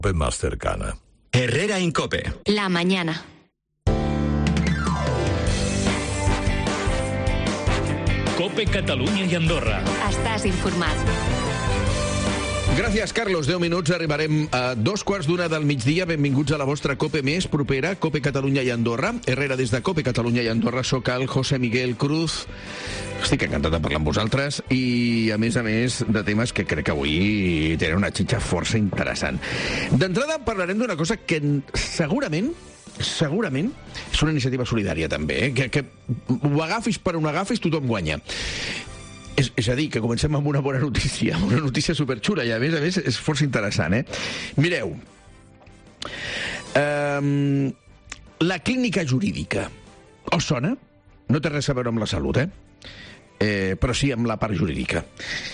COPE más cercana. Herrera Incope. La mañana. COPE Catalunya i Andorra. Estàs informat. Gràcies, Carlos. 10 minuts, arribarem a 2:15 del migdia. Benvinguts a la vostra COPE més propera, COPE Catalunya i Andorra. Herrera des de COPE Catalunya i Andorra. Soc el José Miguel Cruz. Estic encantat de parlar amb vosaltres i, a més, de temes que crec que avui tenen una xitxa força interessant. D'entrada, parlarem d'una cosa que segurament és una iniciativa solidària, també, que ho agafis per on ho agafis, tothom guanya. És a dir, que comencem amb una bona notícia, una notícia superxula, i a més és força interessant, Mireu, la clínica jurídica, us sona? No té res a veure amb la salut, però sí amb la part jurídica.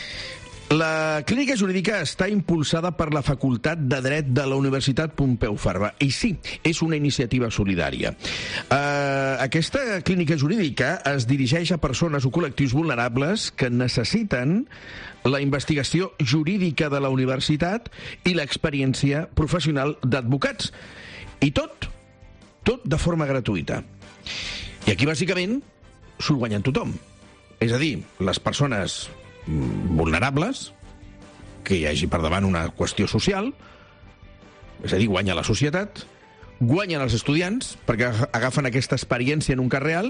La clínica jurídica està impulsada per la Facultat de Dret de la Universitat Pompeu Fabra. I sí, és una iniciativa solidària. Aquesta clínica jurídica es dirigeix a persones o col·lectius vulnerables que necessiten la investigació jurídica de la universitat i l'experiència professional d'advocats. I tot de forma gratuïta. I aquí, bàsicament, s'ho guanyen tothom. És a dir, les persones vulnerables, que hi hagi per davant una qüestió social, és a dir, guanya la societat, guanyen els estudiants, perquè agafen aquesta experiència en un cas real,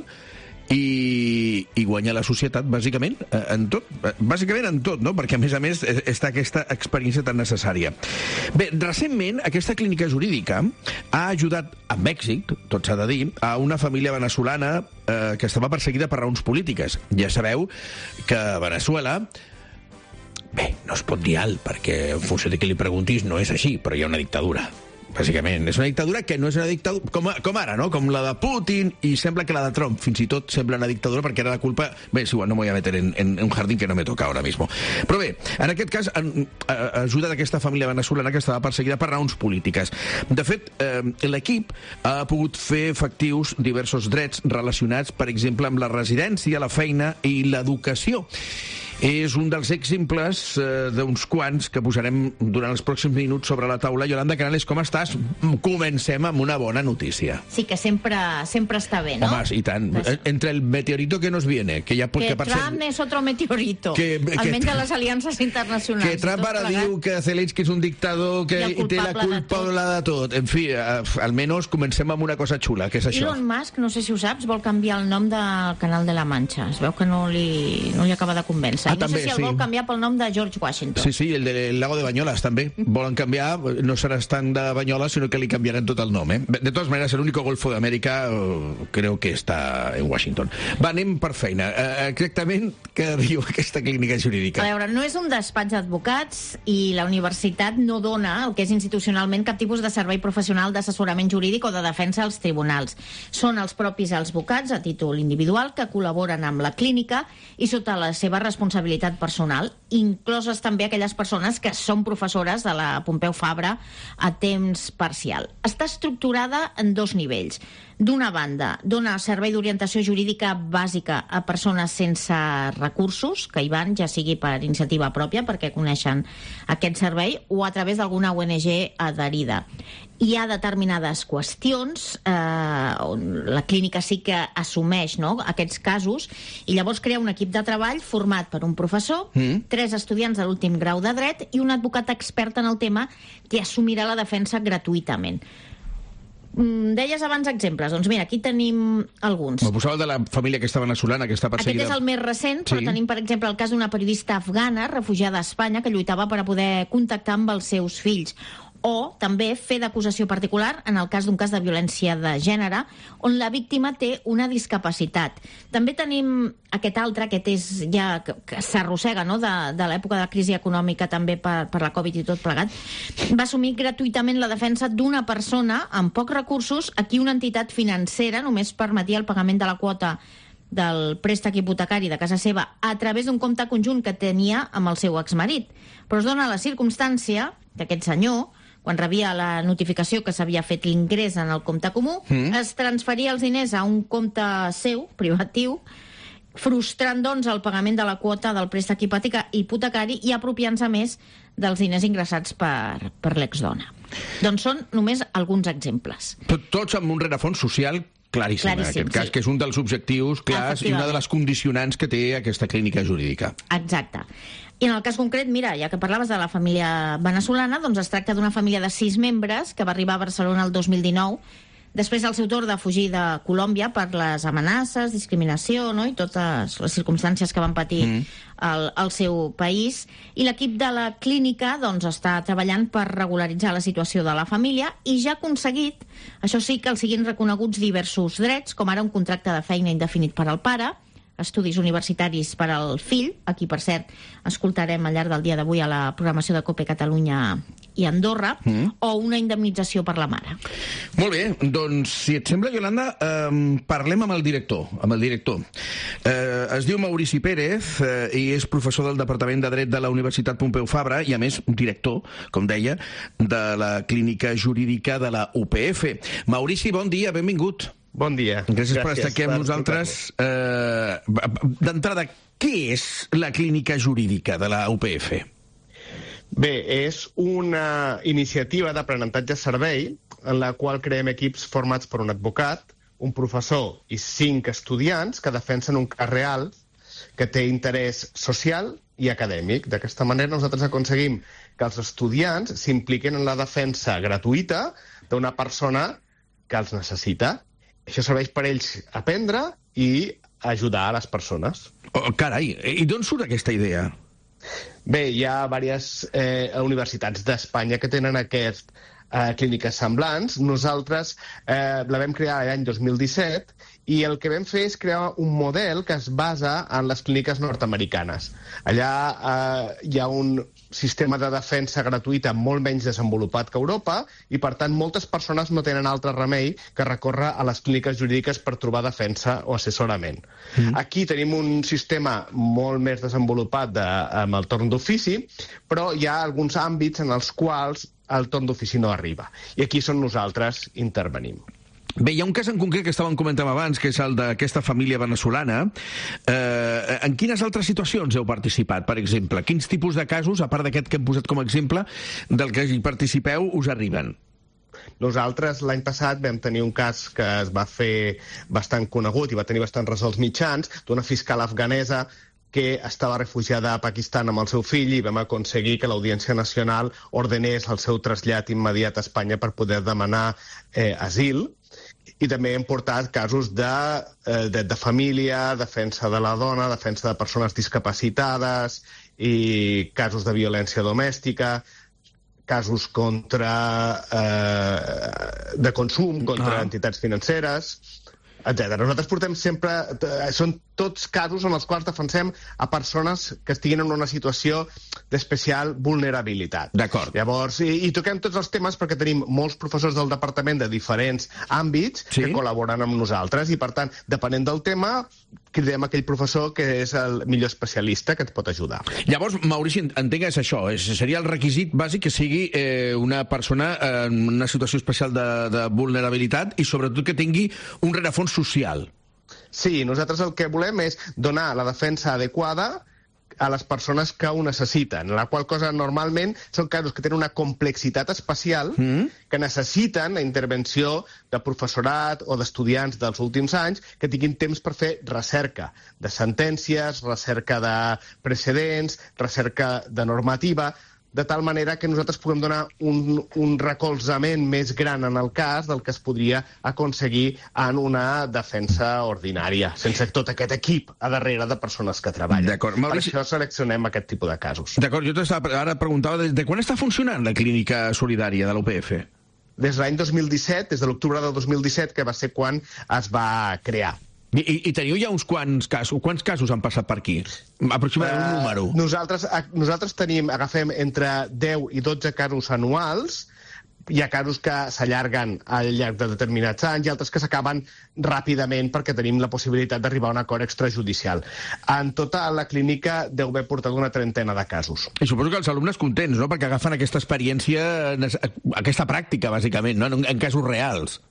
i guanya la societat, bàsicament, en tot. Bàsicament en tot, no? Perquè, a més, està aquesta experiència tan necessària. Bé, recentment, aquesta clínica jurídica ha ajudat, amb èxit, tot s'ha de dir, a una família veneçolana que estava perseguida per raons polítiques. Ja sabeu que a Veneçuela, bé, no es pot dir alt, perquè en funció de qui li preguntis no és així, però hi ha una dictadura. Bàsicament, és una dictadura que no és una dictadura com ara, no? Com la de Putin, i sembla que la de Trump fins i tot sembla una dictadura, perquè era la culpa... Bé, és igual, no m'ho voy a meter en un jardín que no me toca ahora mismo. Però bé, en aquest cas, ajuda d'aquesta família veneçolana que estava perseguida per raons polítiques. De fet, l'equip ha pogut fer efectius diversos drets relacionats, per exemple, amb la residència, la feina i l'educació. És un dels exemples d'uns quants que posarem durant els pròxims minuts sobre la taula. Yolanda Canales, com estàs? Comencem amb una bona notícia. Sí, que sempre està bé, ¿no? Home, i tant. Entre el meteorito que nos viene, que ja pot... Que Trump és otro meteorito, almenys a les aliances internacionals. Que Trump ara diu que Zelensky és un dictador que té la culpa de tot. En fi, almenys comencem amb una cosa xula, que és això. Elon Musk, no sé si ho saps, vol canviar el nom del Canal de la Manxa. Es veu que no li acaba de convèncer. No també, sé si el vol canviar pel nom de George Washington. Sí, el del lago de Banyoles també. Volen canviar, no serà estanc de Banyoles, sinó que li canviaran tot el nom. De totes maneres, el único golfo d'Amèrica creo que està en Washington. Va, anem per feina. Exactament què diu aquesta clínica jurídica? A veure, no és un despatx d'advocats i la universitat no dona el que és institucionalment cap tipus de servei professional d'assessorament jurídic o de defensa als tribunals. Són els propis advocats, a títol individual, que col·laboren amb la clínica i sota la seva responsabilitat personal, incloses també aquelles persones que són professores de la Pompeu Fabra a temps parcial. Està estructurada en dos nivells. D'una banda, dona servei d'orientació jurídica bàsica a persones sense recursos, que hi van, ja sigui per iniciativa pròpia, perquè coneixen aquest servei, o a través d'alguna ONG adherida. Hi ha determinades qüestions on la clínica sí que assumeix, no?, aquests casos, i llavors crea un equip de treball format per un professor, 3 estudiants de l'últim grau de dret i un advocat expert en el tema que assumirà la defensa gratuïtament. Deies abans exemples, doncs mira, aquí tenim alguns. Me posava de la família aquesta veneçolana que està perseguida. Aquest és el més recent, però tenim, per exemple, el cas d'una periodista afgana refugiada a Espanya que lluitava per a poder contactar amb els seus fills. O també fer d'acusació particular en el cas d'un cas de violència de gènere on la víctima té una discapacitat. També tenim aquest altre, aquest és ja que s'arrossega, no?, de l'època de la crisi econòmica també per la Covid i tot plegat. Va assumir gratuïtament la defensa d'una persona amb pocs recursos a qui una entitat financera només permetia el pagament de la quota del préstec hipotecari de casa seva a través d'un compte conjunt que tenia amb el seu exmarit. Però es dona la circumstància que aquest senyor, quan rebia la notificació que s'havia fet l'ingrés en el compte comú, es transferia els diners a un compte seu, privatiu, frustrant, doncs, el pagament de la quota del préstec hipotecari i apropiant-se més dels diners ingressats per l'exdona. Doncs són només alguns exemples. Tots amb un rerefons social claríssim, en aquest cas, que és un dels objectius clars i una de les condicionants que té aquesta clínica jurídica. Exacte. I en el cas concret, mira, ja que parlaves de la família veneçolana, doncs es tracta d'una família de 6 membres que va arribar a Barcelona el 2019, després del seu torn de fugir de Colòmbia per les amenaces, discriminació, no?, i totes les circumstàncies que van patir al seu país. I l'equip de la clínica doncs, està treballant per regularitzar la situació de la família i ja ha aconseguit, això sí, que els siguin reconeguts diversos drets, com ara un contracte de feina indefinit per al pare, estudis universitaris per al fill, aquí, per cert, escoltarem al llarg del dia d'avui a la programació de COPE Catalunya i Andorra, o una indemnització per la mare. Molt bé, doncs, si et sembla, Iolanda, parlem amb el director. Es diu Maurici Pérez i és professor del Departament de Dret de la Universitat Pompeu Fabra i, a més, director, com deia, de la clínica jurídica de la UPF. Maurici, bon dia, benvingut. Bon dia. Gràcies per estar aquí amb nosaltres. D'entrada, què és la clínica jurídica de la UPF? Bé, és una iniciativa d'aprenentatge-servei en la qual creem equips formats per un advocat, un professor i 5 estudiants que defensen un cas real que té interès social i acadèmic. D'aquesta manera nosaltres aconseguim que els estudiants s'impliquin en la defensa gratuïta d'una persona que els necessita. Això serveix per ells aprendre i ajudar a les persones. Oh, carai, i d'on surt aquesta idea? Bé, hi ha diverses universitats d'Espanya que tenen aquestes clíniques semblants. Nosaltres la vam crear l'any 2017 i el que vam fer és crear un model que es basa en les clíniques nord-americanes. Allà hi ha un sistema de defensa gratuïta molt menys desenvolupat que Europa i, per tant, moltes persones no tenen altre remei que recórrer a les clíniques jurídiques per trobar defensa o assessorament. Aquí tenim un sistema molt més desenvolupat amb el torn d'ofici, però hi ha alguns àmbits en els quals el torn d'ofici no arriba. I aquí és on nosaltres intervenim. Bé, hi ha un cas en concret que estàvem comentant abans, que és el d'aquesta família veneçolana. En quines altres situacions heu participat, per exemple? Quins tipus de casos, a part d'aquest que hem posat com a exemple, del que hi participeu, us arriben? Nosaltres l'any passat vam tenir un cas que es va fer bastant conegut i va tenir bastant ressò als mitjans, d'una fiscal afganesa que estava refugiada a Pakistan amb el seu fill i vam aconseguir que l'Audiència Nacional ordenés el seu trasllat immediat a Espanya per poder demanar asil. I també hem portat casos de família, defensa de la dona, defensa de persones discapacitades i casos de violència domèstica, casos de consum contra entitats financeres, etc. Nosaltres portem sempre... Són tots casos en els quals defensem a persones que estiguin en una situació d'especial vulnerabilitat. D'acord. Llavors, i toquem tots els temes perquè tenim molts professors del departament de diferents àmbits que col·laboren amb nosaltres i, per tant, depenent del tema, cridem aquell professor que és el millor especialista que et pot ajudar. Llavors, Maurici, entenc que és això. Seria el requisit bàsic que sigui una persona en una situació especial de vulnerabilitat i, sobretot, que tingui un rerefons social. Sí, nosaltres el que volem és donar la defensa adequada a les persones que ho necessiten, la qual cosa normalment són casos que tenen una complexitat especial que necessiten la intervenció de professorat o d'estudiants dels últims anys que tinguin temps per fer recerca de sentències, recerca de precedents, recerca de normativa, de tal manera que nosaltres puguem donar un recolzament més gran en el cas del que es podria aconseguir en una defensa ordinària, sense tot aquest equip a darrere de persones que treballen. D'acord. Maurici... Per això seleccionem aquest tipus de casos. D'acord, jo ara preguntava de quan està funcionant la clínica solidària de l'UPF? Des de l'any 2017, des de l'octubre del 2017, que va ser quan es va crear. I teniu ja uns quants casos? Quants casos han passat per aquí? Aproximadament un número. Nosaltres agafem entre 10 i 12 casos anuals. Hi ha casos que s'allarguen al llarg de determinats anys i altres que s'acaben ràpidament perquè tenim la possibilitat d'arribar a un acord extrajudicial. En tota la clínica deu haver portat una 30 de casos. I suposo que els alumnes contents, no?, perquè agafen aquesta experiència, aquesta pràctica, bàsicament, no?, en casos reals.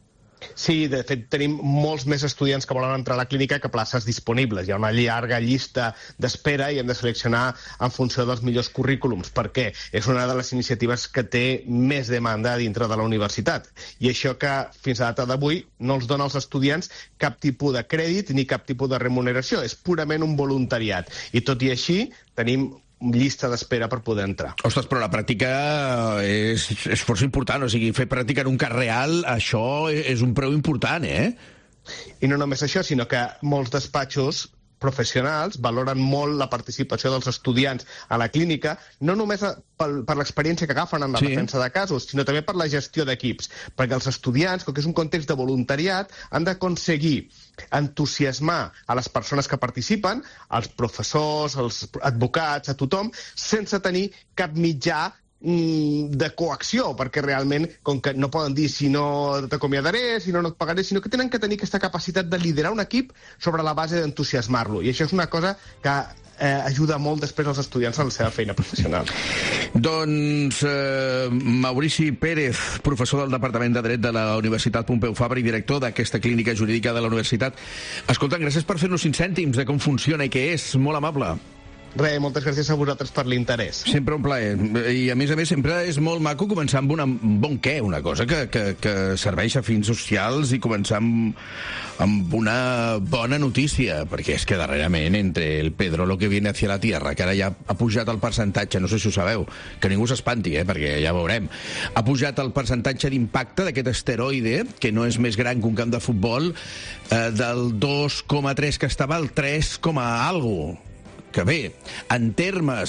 Sí, de fet, tenim molts més estudiants que volen entrar a la clínica que places disponibles. Hi ha una llarga llista d'espera i hem de seleccionar en funció dels millors currículums, perquè és una de les iniciatives que té més demanda dintre de la universitat. I això que fins a data d'avui no els dona als estudiants cap tipus de crèdit ni cap tipus de remuneració. És purament un voluntariat. I tot i així, tenim llista d'espera per poder entrar. Ostres, però la pràctica és força important, o sigui, fer pràctica en un cas real, això és un preu important, eh? I no només això, sinó que molts despatxos professionals valoren molt la participació dels estudiants a la clínica, no només per l'experiència que agafen en la defensa de casos, sinó també per la gestió d'equips, perquè els estudiants, com que és un context de voluntariat, han d'aconseguir entusiasmar a les persones que participen, als professors, als advocats, a tothom, sense tenir cap mitjà de coacció, perquè realment, com que no poden dir si no t'acomiadaré, si no et pagaré, sinó que tenen que tenir aquesta capacitat de liderar un equip sobre la base d'entusiasmar-lo. I això és una cosa que ajuda molt després als estudiants en la seva feina professional. Doncs Maurici Pérez, professor del Departament de Dret de la Universitat Pompeu Fabra i director d'aquesta clínica jurídica de la universitat. Escolta, gràcies per fer-nos 5 cèntims de com funciona i què és. Molt amable. Res, moltes gràcies a vosaltres per l'interès. Sempre un plaer. I, a més, sempre és molt maco començar amb un bon què, una cosa que serveix a fins socials i començar amb una bona notícia, perquè és que darrerament entre el Pedro lo que viene hacia la tierra, que ara ja ha pujat el percentatge, no sé si ho sabeu, que ningú s'espanti, perquè ja veurem, ha pujat el percentatge d'impacte d'aquest asteroide, que no és més gran que un camp de futbol, del 2,3 que estava al 3, algo. Que bé, en termes...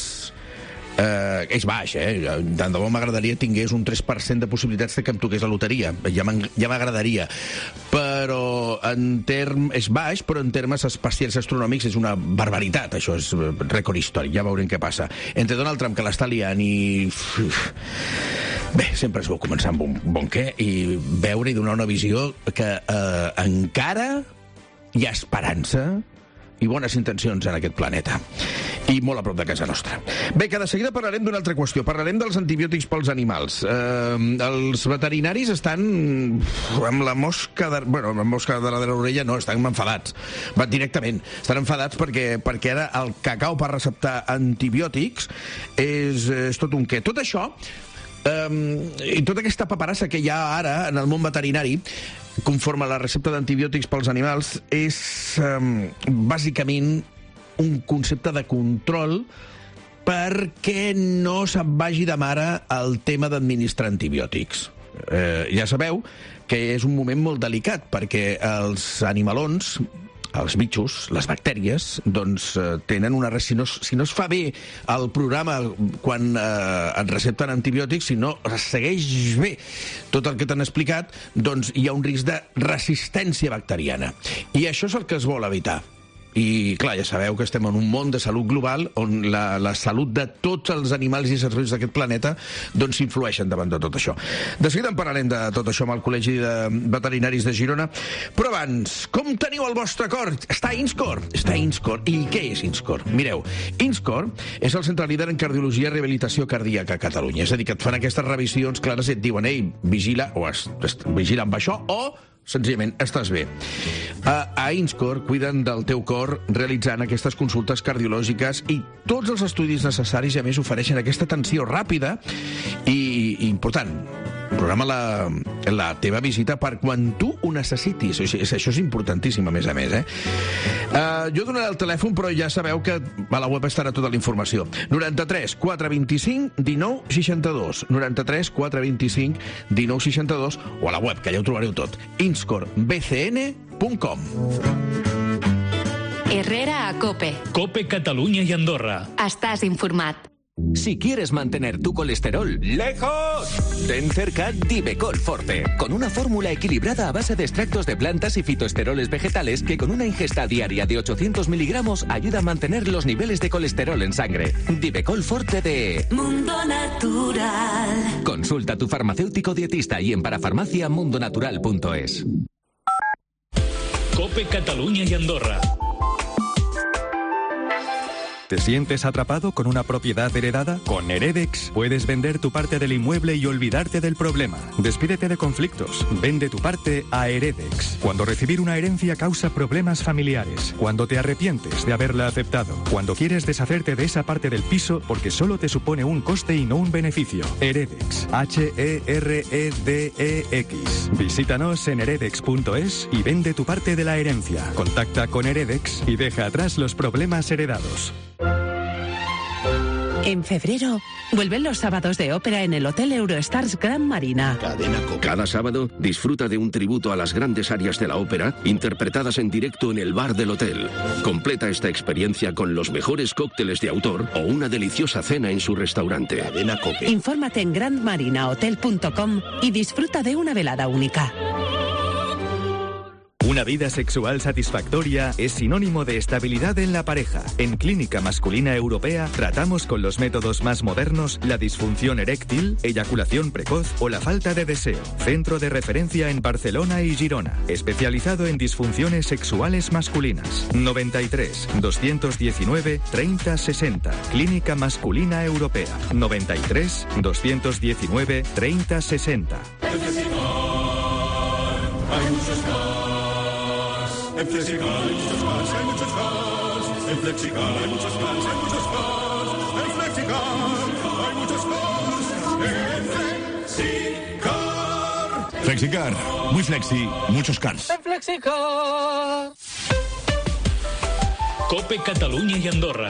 és baix, Tant de bo m'agradaria tingués un 3% de possibilitats de que em toqués la loteria. Ja m'agradaria. Però és baix, però en termes espacials astronòmics és una barbaritat. Això és rècord històric, ja veurem què passa. Entre Donald Trump, que l'està liant, i... Bé, sempre es veu començar amb un bon què i veure i donar una visió que encara hi ha esperança i bones intencions en aquest planeta. I molt a prop de casa nostra. Bé, que de seguida parlarem d'una altra qüestió. Parlarem dels antibiòtics pels animals. Els veterinaris estan amb la mosca de... Bueno, amb la mosca de la orella no, estan enfadats. Directament. Estan enfadats perquè ara el cacau per receptar antibiòtics és tot un què. Tot això i tota aquesta paperassa que hi ha ara en el món veterinari conforme a la recepta d'antibiòtics pels animals és bàsicament un concepte de control perquè no se'n vagi de mare el tema d'administrar antibiòtics. Ja sabeu que és un moment molt delicat perquè els animalons, els bitxos, les bactèries, doncs tenen una... Si no es fa bé el programa quan et recepten antibiòtics, si no es segueix bé tot el que t'han explicat, doncs hi ha un risc de resistència bacteriana. I això és el que es vol evitar. I, clar, ja sabeu que estem en un món de salut global on la salut de tots els animals i éssers vius d'aquest planeta doncs s'influeixen davant de tot això. De seguida en parlarem de tot això amb el Col·legi de Veterinaris de Girona. Però abans, com teniu el vostre cor? Està INSCOR? Està INSCOR. I què és INSCOR? Mireu, INSCOR és el centre líder en cardiologia i rehabilitació cardíaca a Catalunya. És a dir, que et fan aquestes revisions clares i et diuen, ei, vigila, o vigila amb això, o senzillament estàs bé. A INSCOR cuiden del teu cor realitzant aquestes consultes cardiològiques i tots els estudis necessaris i a més ofereixen aquesta atenció ràpida i important. Programa la teva visita per quan tu ho necessitis. Això és importantíssim, a més. Jo donaré el telèfon, però ja sabeu que a la web estarà tota la informació. 93 425 19 62. 93 425 19 62 o a la web, que ja ho trobareu tot. inscorbcn.com. Herrera a COPE. COPE Catalunya i Andorra. Estàs informat. Si quieres mantener tu colesterol lejos, ten cerca Divecol Forte, con una fórmula equilibrada a base de extractos de plantas y fitoesteroles vegetales que con una ingesta diaria de 800 miligramos ayuda a mantener los niveles de colesterol en sangre. Divecol Forte de Mundo Natural. Consulta a tu farmacéutico dietista y en parafarmaciamundonatural.es. COPE Catalunya i Andorra. ¿Te sientes atrapado con una propiedad heredada? Con Heredex puedes vender tu parte del inmueble y olvidarte del problema. Despídete de conflictos. Vende tu parte a Heredex. Cuando recibir una herencia causa problemas familiares. Cuando te arrepientes de haberla aceptado. Cuando quieres deshacerte de esa parte del piso porque solo te supone un coste y no un beneficio. Heredex. H-E-R-E-D-E-X. Visítanos en heredex.es y vende tu parte de la herencia. Contacta con Heredex y deja atrás los problemas heredados. En febrero, vuelven los sábados de ópera en el Hotel Eurostars Gran Marina. Cada sábado, disfruta de un tributo a las grandes arias de la ópera, interpretadas en directo en el bar del hotel. Completa esta experiencia con los mejores cócteles de autor o una deliciosa cena en su restaurante. Infórmate en grandmarinahotel.com y disfruta de una velada única. Una vida sexual satisfactoria es sinónimo de estabilidad en la pareja. En Clínica Masculina Europea tratamos con los métodos más modernos la disfunción eréctil, eyaculación precoz o la falta de deseo. Centro de referencia en Barcelona y Girona. Especializado en disfunciones sexuales masculinas. 93 219 30 60. Clínica Masculina Europea. 93 219 30 60. Hay muchos más. En Flexicar hay muchos más, hay muchos más. En Flexicar hay muchos más, hay muchos más. En Flexicar hay muchos más. En Flexicar. Flexicar, muy flexi, muchos cars. En Flexicar. COPE Catalunya i Andorra.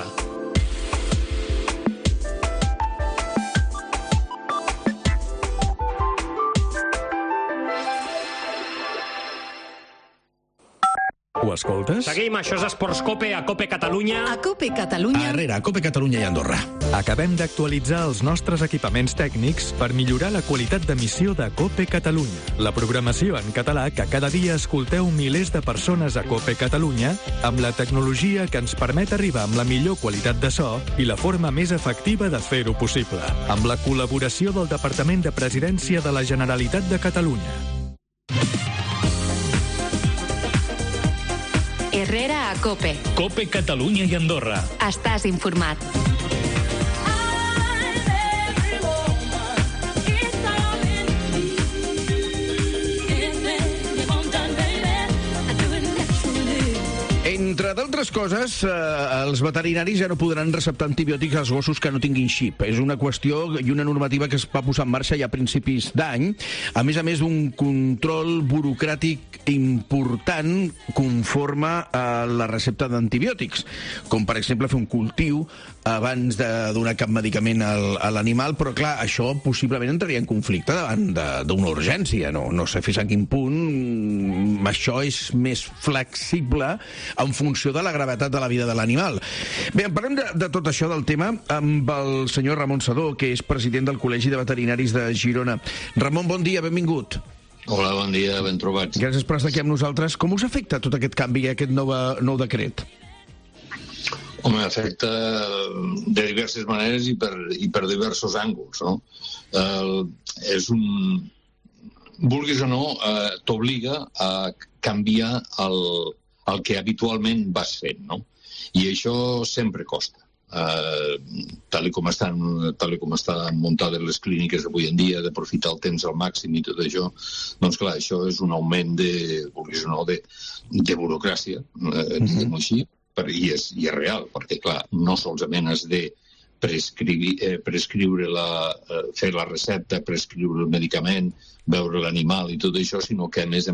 Ho escoltes? Seguim, això és Esports Cope, a Cope Catalunya. A COPE Catalunya. Arrere, a Cope Catalunya i Andorra. Acabem d'actualitzar els nostres equipaments tècnics per millorar la qualitat d'emissió de COPE Catalunya. La programació en català que cada dia escolteu milers de persones a COPE Catalunya amb la tecnologia que ens permet arribar amb la millor qualitat de so i la forma més efectiva de fer-ho possible. Amb la col·laboració del Departament de Presidència de la Generalitat de Catalunya. Herrera a COPE. COPE Catalunya i Andorra. Estàs informat. Entre d'altres coses, els veterinaris ja no podran receptar antibiòtics als gossos que no tinguin xip. És una qüestió i una normativa que es va posar en marxa ja a principis d'any, a més d'un control burocràtic important conforme a la recepta d'antibiòtics, com per exemple fer un cultiu abans de donar cap medicament a l'animal, però clar, això possiblement entraria en conflicte davant d'una urgència. No sé fins a quin punt això és més flexible en funció de la gravetat de la vida de l'animal. Bé, en parlem de tot això del tema amb el senyor Ramon Sedó, que és president del Col·legi de Veterinaris de Girona. Ramon, bon dia, benvingut. Hola, bon dia, ben trobats. Gràcies per estar aquí amb nosaltres. Com us afecta tot aquest canvi i aquest nou decret? Home, afecta de diverses maneres i per diversos ànguls, no? Vulguis o no, t'obliga a canviar el que habitualment vas fent, no? I això sempre costa. Tal com estan muntades les clíniques avui en dia, d'aprofitar el temps al màxim i tot això, doncs clar, això és un augment de burocràcia, diguem-ho així, i és real, perquè clar, no solament has de prescriure fer la recepta, prescriure el medicament, veure l'animal i tot això, sinó que a més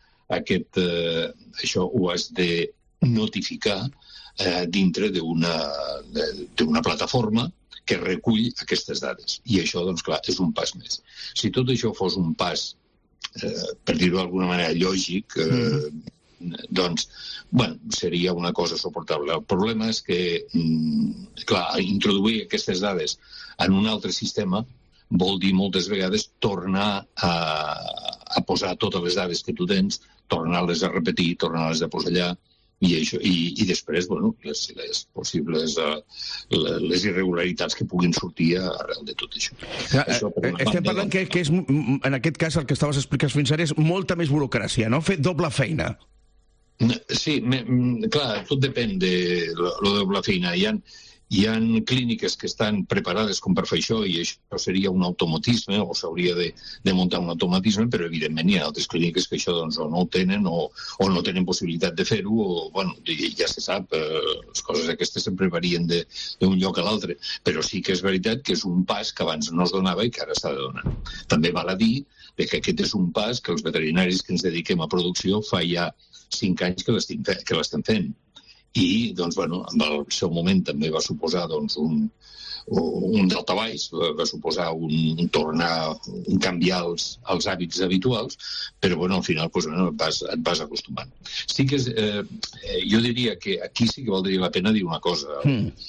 això ho has de notificar dintre d'una plataforma que recull aquestes dades. I això, doncs clar, és un pas més. Si tot això fos un pas, per dir-ho d'alguna manera, lògic, doncs, bueno, seria una cosa suportable. El problema és que, clar, introduir aquestes dades en un altre sistema vol dir moltes vegades tornar a posar totes les dades que tu tens, tornar-les a repetir, tornar-les a posar allà, i després, bueno, les possibles les irregularitats que puguin sortir arrel de tot això. Estem parlant que és, en aquest cas, el que estaves explicant fins ara és molta més burocràcia, no? Fer doble feina. Sí, clar, tot depèn de la doble feina. Hi Hi ha clíniques que estan preparades com per fer això i això seria un automatisme o s'hauria de muntar un automatisme, però evidentment hi ha altres clíniques que això doncs, o no ho tenen o no tenen possibilitat de fer-ho o, bueno, ja se sap, les coses aquestes sempre varien d'un lloc a l'altre, però sí que és veritat que és un pas que abans no es donava i que ara s'ha de donar. També val a dir que aquest és un pas que els veterinaris que ens dediquem a producció fa ja 5 anys que l'estem fent. I, doncs, bueno, en el seu moment també va suposar doncs, un daltabaix, va suposar un tornar, un canviar els hàbits habituals, però, bueno, al final doncs, bueno, et vas acostumant. Sí que jo diria que aquí sí que valdria la pena dir una cosa.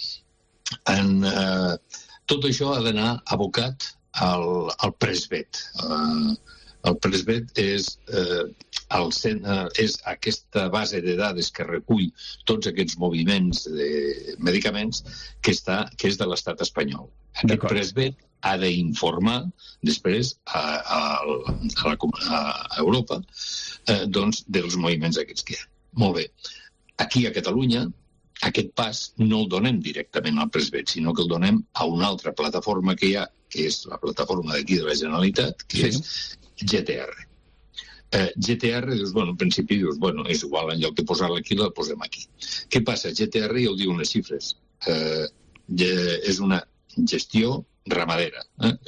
Tot això ha d'anar abocat al Presvet. El Presvet és aquesta base de dades que recull tots aquests moviments de medicaments que és de l'estat espanyol. Aquest Presvet ha d'informar després a Europa doncs, dels moviments aquests que hi ha. Molt bé. Aquí a Catalunya aquest pas no el donem directament al Presvet, sinó que el donem a una altra plataforma que hi ha, que és la plataforma d'aquí de la Generalitat, que és GTR. GTR, dius, bueno, en principi dius, bueno, és igual, en lloc de posar-la aquí, la posem aquí. Què passa? GTR ja ho diu unes xifres. És una gestió ramadera.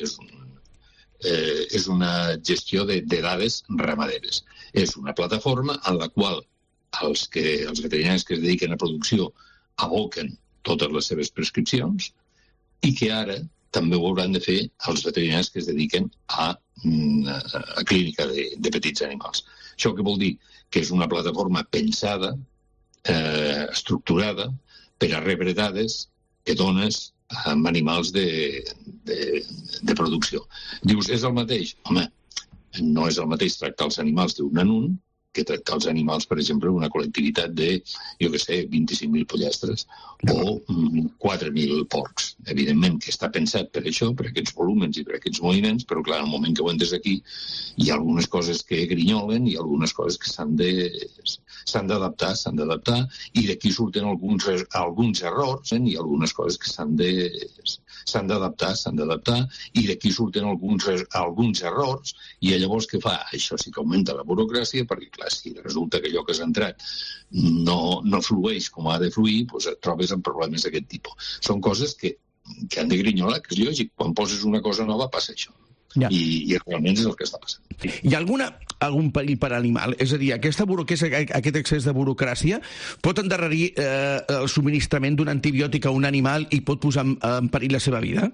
És una gestió de dades ramaderes. És una plataforma en la qual els veterinaris que es dediquen a producció aboquen totes les seves prescripcions i que ara també ho hauran de fer els veterinaris que es dediquen a clínica de petits animals. Això què vol dir? Que és una plataforma pensada, estructurada, per a rebre dades que dones amb animals de producció. Dius, és el mateix? Home, no és el mateix tractar els animals d'un en un que tractar els animals, per exemple, una col·lectivitat de, jo què sé, 25.000 pollastres o 4.000 porcs. Evidentment que està pensat per això, per aquests volúmens i per aquests moviments, però clar, en el moment que ho entres aquí hi ha algunes coses que grinyolen i algunes coses que s'han d'adaptar i d'aquí surten alguns errors i algunes coses que s'han d'adaptar i d'aquí surten alguns errors i llavors què fa? Això sí que augmenta la burocràcia perquè, clar, si resulta que allò que has entrat no flueix com ha de fluir, doncs et trobes amb problemes d'aquest tipus. Són coses que han de grinyolar, que és lògic. Quan poses una cosa nova passa això. Ja. I realment és el que està passant. Hi ha algun perill per animal? És a dir, aquest excés de burocràcia pot endarrerir el subministrament d'un antibiòtic a un animal i pot posar en perill la seva vida?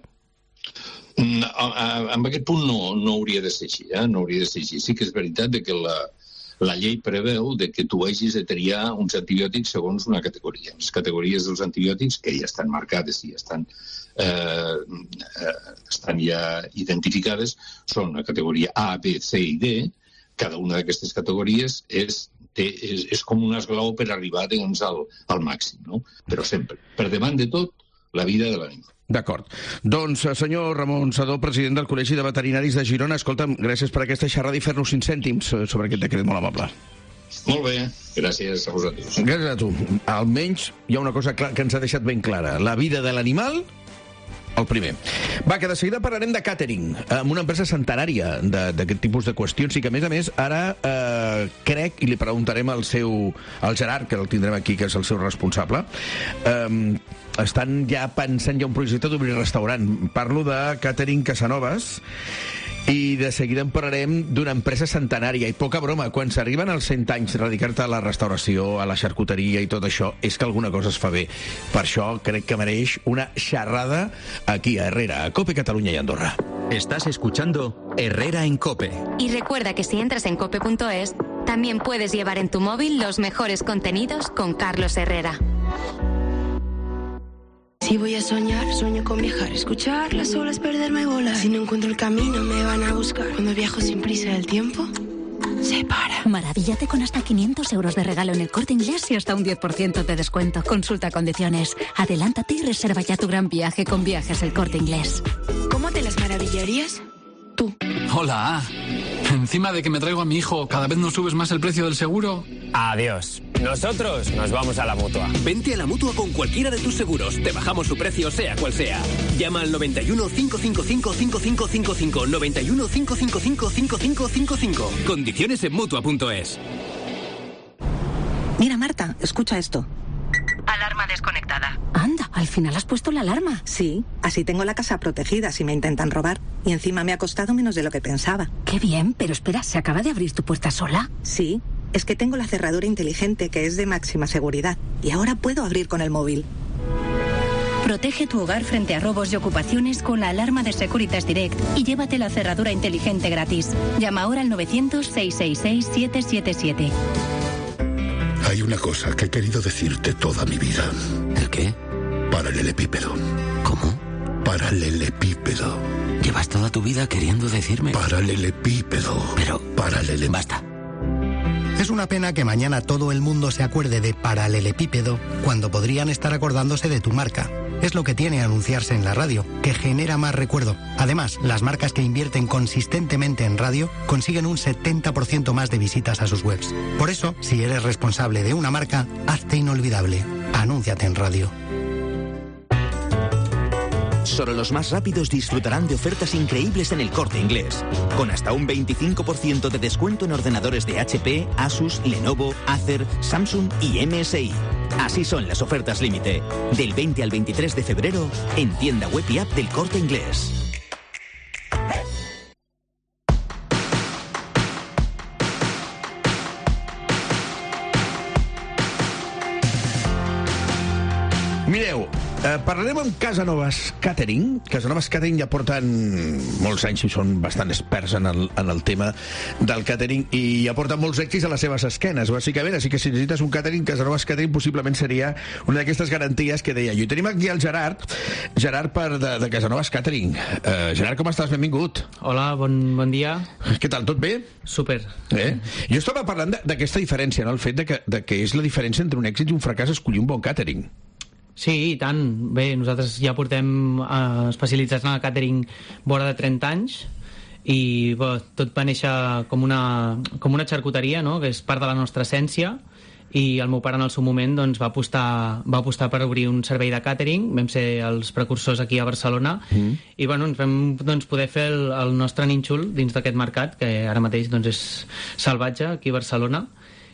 En aquest punt no hauria de ser així. No hauria de ser així. Sí que és veritat que la llei preveu que tu hagis de triar uns antibiòtics segons una categoria. Les categories dels antibiòtics, que ja estan marcades i estan ja identificades, són la categoria A, B, C i D. Cada una d'aquestes categories és com un esglaó per arribar doncs, al màxim, no? Però sempre, per davant de tot, la vida de l'animal. D'acord. Doncs, senyor Ramon Sedó, president del Col·legi de Veterinaris de Girona, escolta'm, gràcies per aquesta xerrada i fer-nos 5 cèntims sobre aquest decret molt amable. Molt bé, gràcies a vosaltres. Gràcies a tu. Almenys hi ha una cosa que ens ha deixat ben clara. La vida de l'animal, el primer. Va, que de seguida parlarem de càtering, amb una empresa centenària d'aquest tipus de qüestions i que, a més, ara crec, i li preguntarem al Gerard, que el tindrem aquí, que és el seu responsable, estan ja pensant un projecte d'obrir restaurant. Parlo de Càtering Casanovas i de seguida en parlarem d'una empresa centenària. I poca broma, quan s'arriben als 100 anys dedicar-te a la restauració, a la xarcuteria i tot això, és que alguna cosa es fa bé. Per això crec que mereix una xerrada aquí a Herrera, a COPE Catalunya i Andorra. Estás escuchando Herrera en COPE. Y recuerda que si entras en cope.es, también puedes llevar en tu móvil los mejores contenidos con Carlos Herrera. Si voy a soñar, sueño con viajar, escuchar las olas, perderme y volar. Si no encuentro el camino, me van a buscar. Cuando viajo sin prisa, el tiempo se para. Maravíllate con hasta 500 euros de regalo en El Corte Inglés y hasta un 10% de descuento. Consulta condiciones. Adelántate y reserva ya tu gran viaje con Viajes El Corte Inglés. ¿Cómo te las maravillarías? Tú. Hola. Encima de que me traigo a mi hijo, ¿cada vez nos subes más el precio del seguro? Adiós. nosotros nos vamos a la Mutua. Vente a la Mutua con cualquiera de tus seguros. Te bajamos su precio, sea cual sea. Llama al 91 555 5555. 91 555 5555. Condiciones en Mutua.es. Mira, Marta, escucha esto. Alarma desconectada. Anda, al final has puesto la alarma. Sí, así tengo la casa protegida si me intentan robar. Y encima me ha costado menos de lo que pensaba. Qué bien, pero espera, ¿se acaba de abrir tu puerta sola? Sí, es que tengo la cerradura inteligente que es de máxima seguridad. Y ahora puedo abrir con el móvil. Protege tu hogar frente a robos y ocupaciones con la alarma de Securitas Direct y llévate la cerradura inteligente gratis. Llama ahora al 900-666-777. Hay una cosa que he querido decirte toda mi vida. ¿El qué? Paralelepípedo. ¿Cómo? Paralelepípedo. Llevas toda tu vida queriendo decirme... Paralelepípedo. Pero... Basta. Es una pena que mañana todo el mundo se acuerde de paralelepípedo cuando podrían estar acordándose de tu marca. Es lo que tiene anunciarse en la radio, que genera más recuerdo. Además, las marcas que invierten consistentemente en radio consiguen un 70% más de visitas a sus webs. Por eso, si eres responsable de una marca, hazte inolvidable. Anúnciate en radio. Solo los más rápidos disfrutarán de ofertas increíbles en El Corte Inglés, con hasta un 25% de descuento en ordenadores de HP, Asus, Lenovo, Acer, Samsung y MSI. Así son las ofertas límite. Del 20 al 23 de febrero, en tienda web y app del Corte Inglés. Mireu, parlarem amb Casanovas Catering. Casanovas Catering ja porten molts anys i són bastant experts en el tema del catering i ja porten molts èxits a les seves esquenes, bàsicament. Així que si necessites un catering, Casanovas Catering possiblement seria una d'aquestes garanties que deia jo. I tenim aquí el Gerard de Casanovas Catering. Gerard, com estàs? Benvingut. Hola, bon dia. Què tal, tot bé? Súper. Jo estava parlant d'aquesta diferència, no? El fet de que és la diferència entre un èxit i un fracàs escollir un bon catering. Sí, i tant. Bé, nosaltres ja portem especialitzats en el càtering vora de 30 anys i tot va néixer com una xarcuteria, no? Que és part de la nostra essència, i el meu pare en el seu moment doncs, va apostar per obrir un servei de càtering. Vam ser els precursors aquí a Barcelona i bueno, ens vam poder fer el nostre nínxol dins d'aquest mercat, que ara mateix doncs, és salvatge aquí a Barcelona.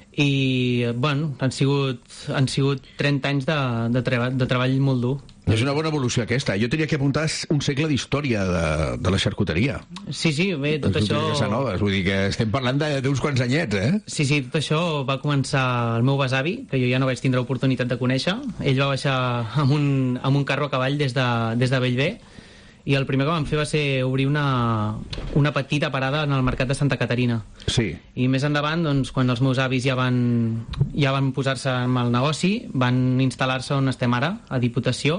I bueno, han sigut 30 anys de treball molt dur. És una bona evolució aquesta. Jo tenia que apuntar un segle d'història de la xarcuteria. Sí, bé, tot això... Casanovas, vull dir que estem parlant d'uns quants anyets, eh? Sí, tot això va començar el meu besavi, que jo ja no vaig tindre oportunitat de conèixer. Ell va baixar amb un carro a cavall des de Bellver, i el primer que vam fer va ser obrir una petita parada en el mercat de Santa Caterina. Sí. I més endavant, doncs, quan els meus avis ja van posar-se amb el negoci, van instal·lar-se on estem ara, a Diputació,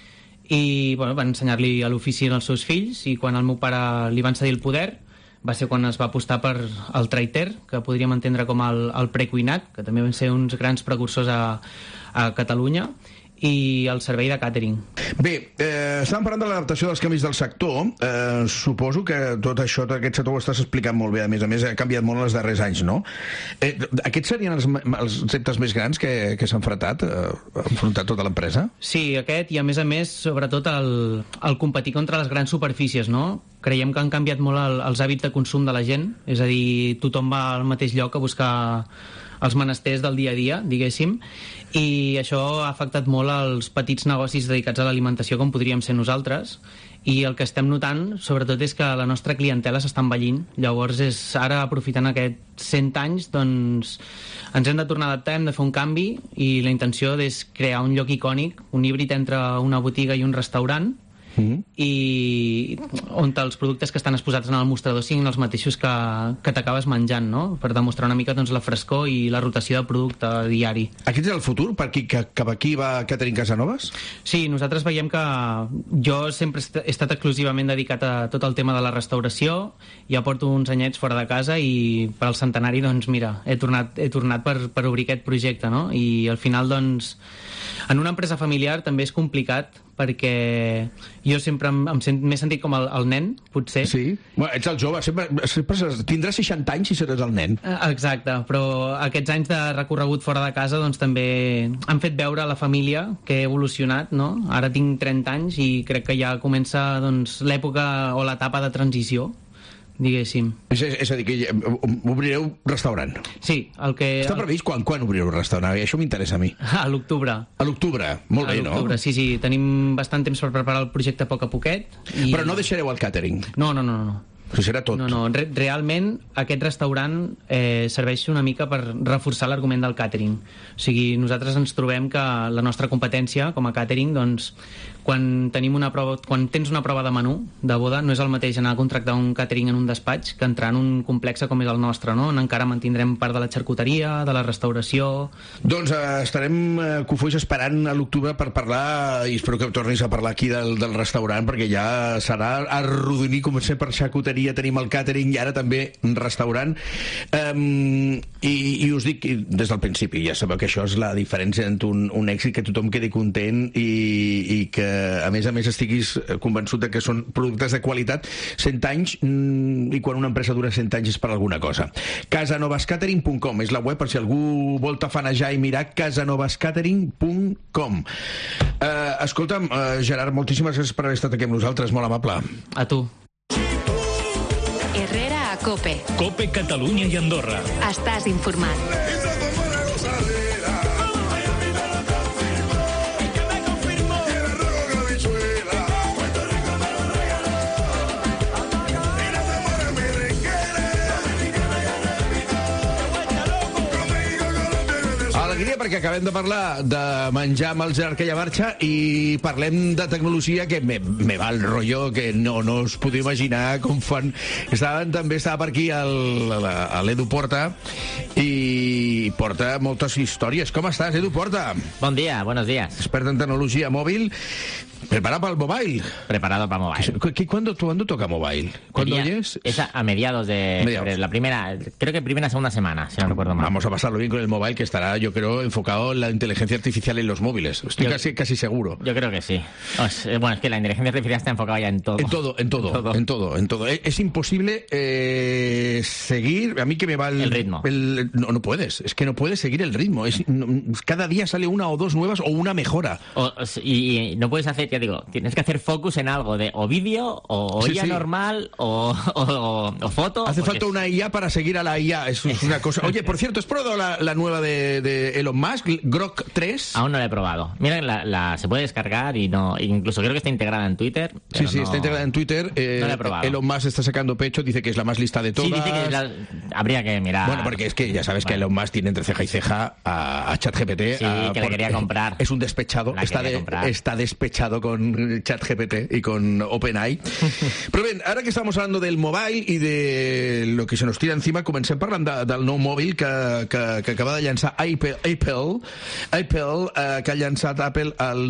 i bueno, van ensenyar-li a l'ofici als seus fills, i quan al meu pare li van cedir el poder va ser quan es va apostar per el Traiter, que podríem entendre com el precuinat, que també van ser uns grans precursors a Catalunya, i el servei de càtering. Bé, estàvem parlant de l'adaptació dels canvis del sector. Suposo que tot això, tot aquest sector ho estàs explicant molt bé. A més, ha canviat molt en els darrers anys, no? Aquests serien els reptes més grans que s'han enfrontat tota l'empresa? Sí, aquest, i a més, sobretot el competir contra les grans superfícies, no? Creiem que han canviat molt els hàbits de consum de la gent, és a dir, tothom va al mateix lloc a buscar els menesters del dia a dia, diguéssim, i això ha afectat molt als petits negocis dedicats a l'alimentació com podríem ser nosaltres, i el que estem notant sobretot és que la nostra clientela s'està envellint. Llavors ara aprofitant aquests 100 anys doncs ens hem de tornar a adaptar, hem de fer un canvi, i la intenció és crear un lloc icònic, un híbrid entre una botiga i un restaurant, i on els productes que estan exposats en el mostrador siguin els mateixos que t'acabes menjant, no? Per demostrar una mica doncs, la frescor i la rotació de producte diari. Aquest és el futur? Cap aquí va Catering Casanovas? Sí, nosaltres veiem que jo sempre he estat exclusivament dedicat a tot el tema de la restauració, ja porto uns anyets fora de casa i per al centenari, doncs mira, he tornat per obrir aquest projecte, no? I al final, doncs, En una empresa familiar també és complicat, perquè jo sempre m'he sentit com el nen, potser. Sí, bueno, ets el jove, sempre tindràs 60 anys i seràs el nen. Exacte, però aquests anys de recorregut fora de casa doncs també han fet veure a la família que he evolucionat, no? Ara tinc 30 anys i crec que ja comença doncs, l'època o l'etapa de transició, diguéssim. És a dir, que obrireu restaurant. Sí, el que... Està previst quan obrireu restaurant? Això m'interessa a mi. A l'octubre. A l'octubre, molt bé, no? Sí, tenim bastant temps per preparar el projecte a poc a poquet. Però no deixareu el càtering? No. Això serà tot. No, realment aquest restaurant serveix una mica per reforçar l'argument del càtering. O sigui, nosaltres ens trobem que la nostra competència com a càtering, doncs, quan tens una prova de menú de boda, no és el mateix anar a contractar un càtering en un despatx que entrar en un complex com és el nostre, no? On encara mantindrem part de la xarcuteria, de la restauració... Doncs estarem cofois esperant a l'octubre per parlar, i espero que tornis a parlar aquí del restaurant, perquè ja serà arrodonir, com sempre, per xarcuteria, tenim el càtering i ara també restaurant. I us dic des del principi, ja sabeu que això és la diferència entre un èxit, que tothom quedi content i que a més estiguis convençut de que són productes de qualitat 100 anys, i quan una empresa dura 100 anys és per alguna cosa. Casanovascatering.com és la web per si algú vol tafanejar i mirar, casanovascatering.com. Escolta'm, Gerard, moltíssimes gràcies per haver estat aquí amb nosaltres, molt amable. A tu. Herrera a COPE. COPE Catalunya i Andorra. Estàs informat. Alegria, perquè acabem de parlar de menjar amb el Gerard que ja marxa i parlem de tecnologia, que me va el rotllo, que no us podeu imaginar com fan. També estava per aquí l'Edu Porta, i porta moltes històries. Com estàs, Edu Porta? Bon dia, buenos días. Experto en tecnología móvil. ¿Preparado para el mobile? Preparado para mobile. ¿Cuándo toca mobile? ¿Cuándo oyes? Es a mediados de febrero, la primera, creo que segunda semana, si no recuerdo mal. Vamos a pasarlo bien con el mobile, que estará, yo creo, enfocado en la inteligencia artificial en los móviles. Estoy casi seguro. Yo creo que sí. Bueno, es que la inteligencia artificial está enfocada ya en todo. En todo. Es imposible seguir, a mí que me va el ritmo. No puedes, es que no puedes seguir el ritmo. Cada día sale una o dos nuevas o una mejora. Y no puedes hacer, ya digo, tienes que hacer focus en algo de o vídeo, o IA normal, o foto. Hace falta una IA para seguir a la IA, eso es una cosa. Oye, por cierto, ¿has probado la nueva de Elon Musk, Grok 3? Aún no la he probado. Mira, se puede descargar y no, incluso creo que está integrada en Twitter. Sí, está integrada en Twitter. No la he probado. Elon Musk está sacando pecho, dice que es la más lista de todas. Sí, dice que habría que mirar. Bueno, porque es que ya sabes que Elon Musk tiene entre ceja y ceja a ChatGPT. Sí, que le quería comprar. Es un despechado, está despechado con ChatGPT y con OpenAI. Però bé, ara que estamos hablando del mobile y de lo que se nos tira encima, comencem parlant del nou mòbil que acaba de llançar Apple, que ha llançat Apple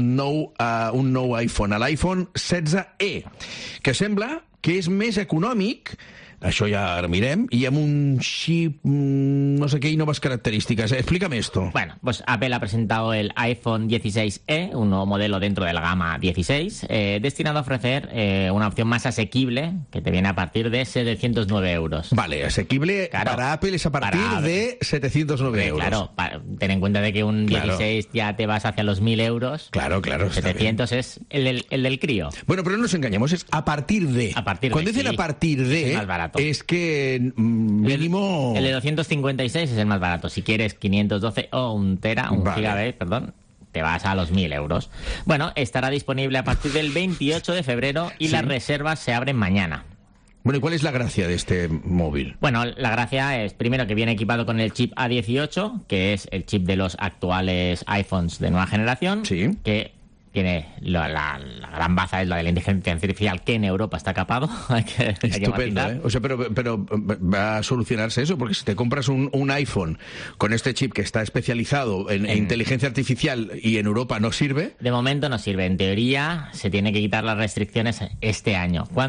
un nou iPhone, l'iPhone 16e, que sembla que és més econòmic, això ya lo mirem, y amb un chip, no sé qué, y nuevas características. Explícame esto. Bueno, pues Apple ha presentado el iPhone 16e, un nuevo modelo dentro de la gama 16, destinado a ofrecer una opción más asequible, que te viene a partir de 709 euros. Vale, asequible para Apple es a partir de 709 euros. Claro, ten en cuenta de que un 16 ya te vas hacia los 1.000 euros. Claro. 700 es el del crío. Bueno, pero no nos engañemos, es a partir de. Cuando dicen a partir de, es más barato. Es que mínimo... El de 256 es el más barato. Si quieres 512 o un gigabyte, perdón, te vas a los 1.000 euros. Bueno, estará disponible a partir del 28 de febrero y las reservas se abren mañana. Bueno, ¿y cuál es la gracia de este móvil? Bueno, la gracia es, primero, que viene equipado con el chip A18, que es el chip de los actuales iPhones de nueva generación, que tiene la gran baza, es la de la inteligencia artificial, que en Europa está capado. Estupendo, ¿eh? O sea, pero va a solucionarse eso, porque si te compras un iPhone con este chip que está especializado en inteligencia artificial y en Europa no sirve. De momento no sirve. En teoría se tiene que quitar las restricciones este año. ¿Cuándo?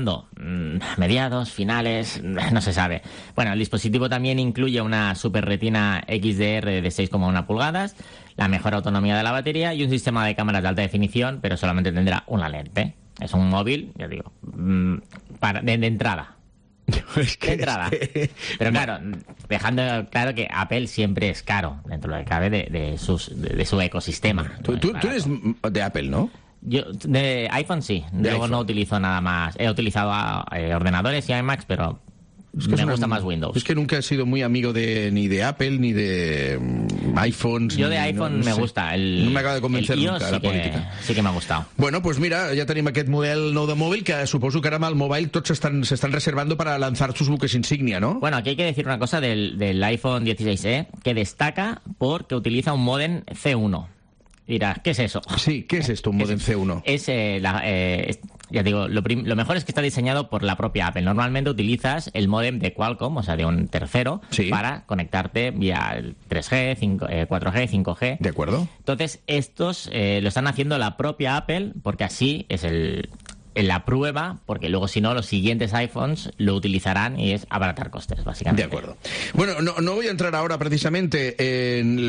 mediados, finales, no se sabe. Bueno, el dispositivo también incluye una Super Retina XDR de 6,1 pulgadas, la mejor autonomía de la batería y un sistema de cámaras de alta definición, pero solamente tendrá una lente. Es un móvil, ya digo, de entrada. De entrada. Pero claro, dejando claro que Apple siempre es caro, dentro de lo que cabe, de su ecosistema. Tú eres de Apple, ¿no? Yo de iPhone sí, luego no utilizo nada más. He utilizado ordenadores y iMacs, pero me gusta más Windows. Es que nunca he sido muy amigo ni de Apple ni de iPhones. Yo de iPhone me gusta. No me acaba de convencer nunca la política. Sí que me ha gustado. Bueno, pues mira, ja tenim aquest model nou de mòbil que suposo que ara amb el mobile tots s'estan reservando para lanzar sus buques insignia, ¿no? Bueno, aquí hay que decir una cosa del iPhone 16e que destaca porque utiliza un módem C1. Dirás, ¿qué es eso? Sí, ¿qué es esto, un módem C1? Ya digo, lo mejor es que está diseñado por la propia Apple. Normalmente utilizas el módem de Qualcomm, o sea, de un tercero, para conectarte vía 3G, 4G, 5G. De acuerdo. Entonces, estos lo están haciendo la propia Apple, porque así es la prueba, porque luego si no los siguientes iPhones lo utilizarán y es abaratar costes, básicamente. De acuerdo. Bueno, no voy a entrar ahora precisamente en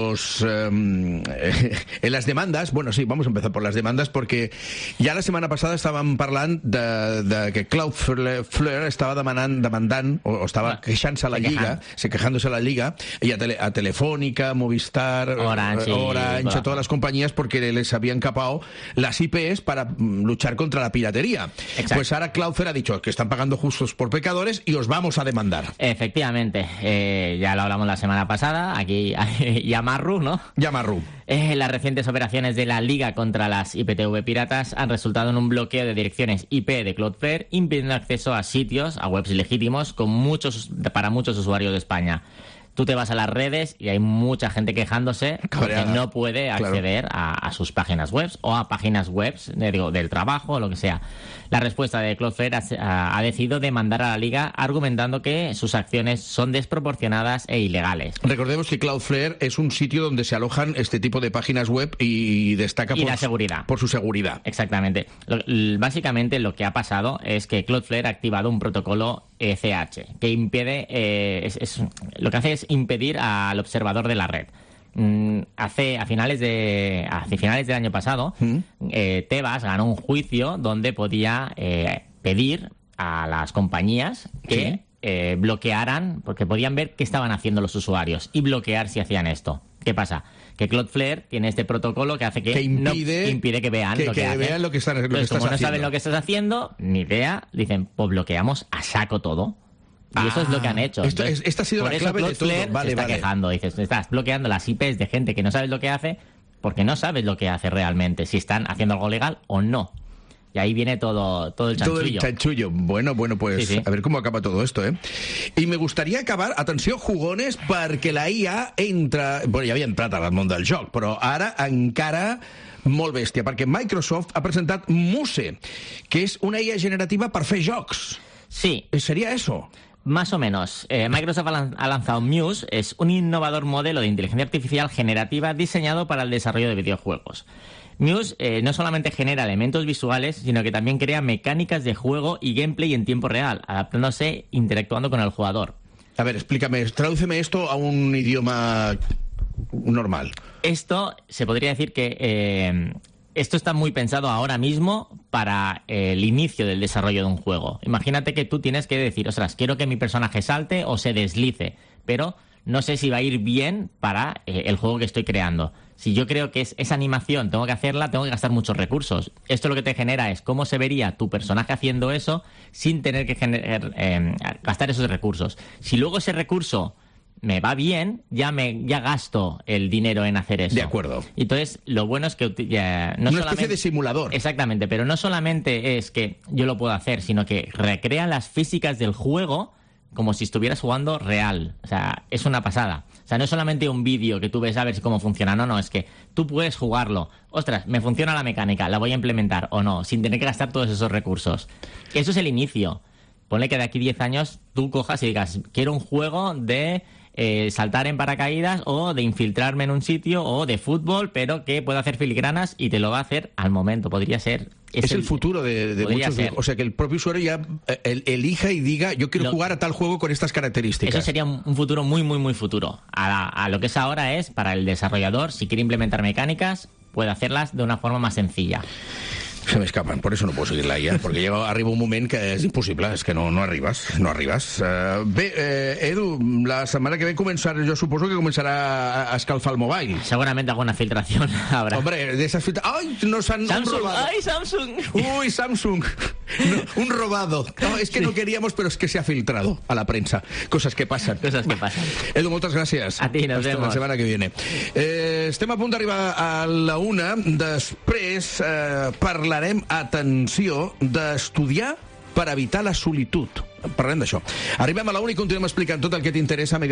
las demandas. Bueno, sí, vamos a empezar por las demandas porque ya la semana pasada estaban parlant de que Cloudflare estava demandant o estava queixant-se a la Lliga, quejándose a la Liga y a Telefónica, Movistar, Orange, todas las compañías porque les habían capado las IPs para luchar contra la piratería. Exacto. Pues ahora Cloudflare ha dicho que están pagando justos por pecadores y os vamos a demandar. Efectivamente, ya lo hablamos la semana pasada, aquí Yamarru, ¿no? Yamarru. Las recientes operaciones de la Liga contra las IPTV piratas han resultado en un bloqueo de direcciones IP de Cloudflare, impidiendo acceso a sitios, a webs legítimos para muchos usuarios de España. Tú te vas a las redes y hay mucha gente quejándose porque no puede acceder a sus páginas web o a páginas web del trabajo o lo que sea. La respuesta de Cloudflare ha decidido demandar a la Liga argumentando que sus acciones son desproporcionadas e ilegales. Recordemos que Cloudflare es un sitio donde se alojan este tipo de páginas web y destaca la seguridad. Por su seguridad. Exactamente. Básicamente lo que ha pasado es que Cloudflare ha activado un protocolo ECH que impide, lo que hace es impedir al observador de la red. Hace finales del año pasado, Tebas ganó un juicio donde podía pedir a las compañías que bloquearan, porque podían ver qué estaban haciendo los usuarios y bloquear si hacían esto. ¿Qué pasa? Que Cloudflare tiene este protocolo que hace que impide que vean lo que hacen. Vean lo que estás Entonces, como no haciendo. saben lo que estás haciendo, ni idea, dicen, pues bloqueamos a saco todo. Y eso es lo que han hecho. Esta ha sido la clave de todo. Se está quejando. Dices, estás bloqueando las IPs de gente que no sabes lo que hace porque no sabes lo que hace realmente, si están haciendo algo legal o no. Y ahí viene todo el chanchullo. Todo el chanchullo. Bueno, pues sí. A ver cómo acaba todo esto, ¿eh? I me gustaría acabar, atenció, jugones, perquè la IA entra... Bueno, ja havia entrat al món del joc, però ara encara molt bèstia, perquè Microsoft ha presentat Muse, que és una IA generativa per fer jocs. Sí. ¿Sería eso? Más o menos. Microsoft ha lanzado Muse, es un innovador modelo de inteligencia artificial generativa diseñado para el desarrollo de videojuegos. Muse no solamente genera elementos visuales, sino que también crea mecánicas de juego y gameplay en tiempo real, adaptándose, interactuando con el jugador. A ver, explícame, tradúceme esto a un idioma normal. Esto se podría decir que esto está muy pensado ahora mismo para el inicio del desarrollo de un juego. Imagínate que tú tienes que decir, ostras, quiero que mi personaje salte o se deslice, pero no sé si va a ir bien para el juego que estoy creando. Si yo creo que esa animación tengo que hacerla, tengo que gastar muchos recursos. Esto lo que te genera es cómo se vería tu personaje haciendo eso sin tener que gastar esos recursos. Si luego ese recurso me va bien, ya gasto el dinero en hacer eso. De acuerdo. Entonces, lo bueno es que una especie de simulador. Exactamente, pero no solamente es que yo lo puedo hacer, sino que recrea las físicas del juego como si estuvieras jugando real. O sea, es una pasada. O sea, no es solamente un vídeo que tú ves a ver cómo funciona. No, es que tú puedes jugarlo. Ostras, me funciona la mecánica, la voy a implementar o no, sin tener que gastar todos esos recursos. Eso es el inicio. Ponle que de aquí 10 años tú cojas y digas, quiero un juego de saltar en paracaídas o de infiltrarme en un sitio o de fútbol, pero que puedo hacer filigranas y te lo va a hacer al momento. Podría ser... Es el futuro de muchos. O sea, que el propio usuario ya elija y diga, yo quiero jugar a tal juego con estas características. Eso sería un futuro muy, muy, muy futuro. A lo que es ahora es, para el desarrollador, si quiere implementar mecánicas, puede hacerlas de una forma más sencilla. Se m'escapen, per això no puedo seguir la IA, perquè arriba un moment que és impossible, és que no arribes. Bé, Edu, la setmana que ve jo suposo que començarà a escalfar el mobile. Seguramente alguna filtración habrá. Hombre, de esas filtraciones... ¡Ay! Nos han robado. ¡Ay, Samsung! ¡Uy, Samsung! No, un robado. No, es que no queríamos, pero es que se ha filtrado a la prensa. Cosas que pasan. Edu, moltes gràcies. A ti, nos vemos. La setmana que viene. Estem a punt d'arribar a la 1. Després parlarem, atenció, d'estudiar per evitar la solitud. Parlem d'això. Arribem a la 1 i continuem explicant tot el que t'interessa a